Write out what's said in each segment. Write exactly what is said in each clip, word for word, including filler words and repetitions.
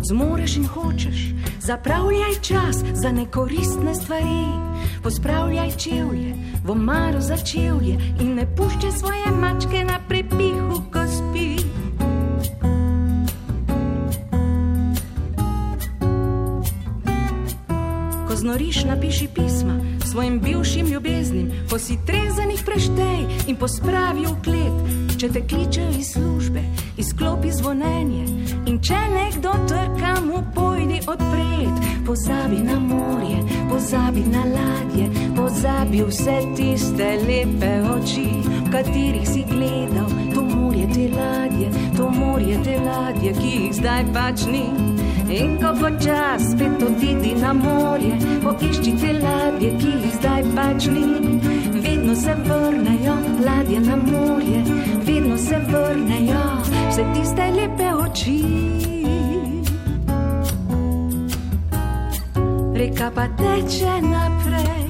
kot zmoreš in hočeš. Zapravljaj čas za nekoristne stvari, pospravljaj čevlje v omaro za čevlje in ne puščaj svoje mačke na prepihu, ko spi. Ko znoriš, napiši pisma svojim bivšim ljubeznim, ko si trezanih preštej in pospravi v klet. Če te kličejo iz službe, izklopi zvonenje in če nekdo trka, mu pojdi odpret. Pozabi na morje, pozabi na ladje, pozabi vse tiste lepe oči, v katerih si gledal. To morje te ladje, to morje te ladje, ki jih zdaj pač ni. In ko bo čas, spet odidi na morje, poišči te ladje, ki jih zdaj pač ni. Vedno se vrnejo ladje na morje, vedno se vrnejo vse tiste lepe oči. Reka pa teče naprej,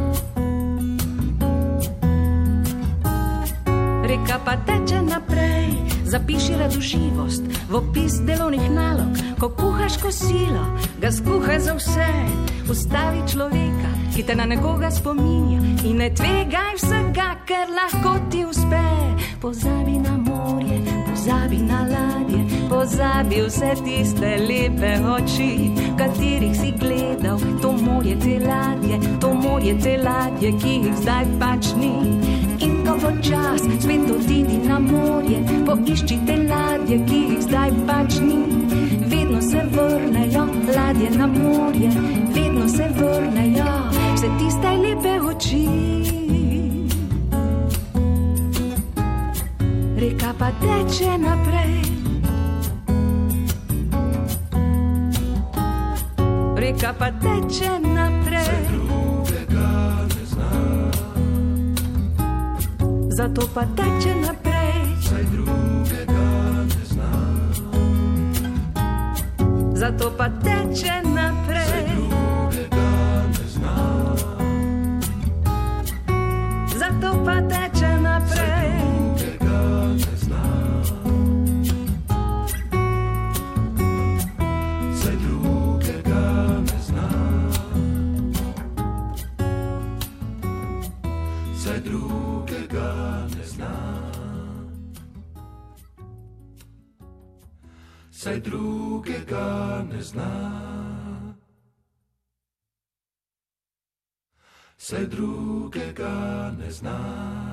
reka pa teče naprej. Zapiši radoživost v opis delovnih nalog, ko kuhaš kosilo, ga skuhaj za vse. Ustavi človeka, ki te na nekoga spominja in ne tvegaj vsega, ker lahko ti uspe. Pozabi na morje, pozabi na ladje, pozabi vse tiste lepe oči, v katerih si gledal. To morje te ladje, to morje te ladje, ki jih zdaj pač ni. In ko bo čas, spet odidi na morje, poišči te ladje, ki jih zdaj pač ni. Vedno se vrnejo ladje na morje, vedno se vrnejo vse tiste lepe oči. Reka pa teče naprej, reka pa teče naprej. Saj drugega ne znam, zato pa teče naprej. Saj drugega ne znam, zato pa teče naprej. Saj drugega ne znam, zato pa teče naprej. Saj drugega ne znam, saj drugega ne znam, saj drugega ne znam, saj drugega ne znam, saj drugega ne znam.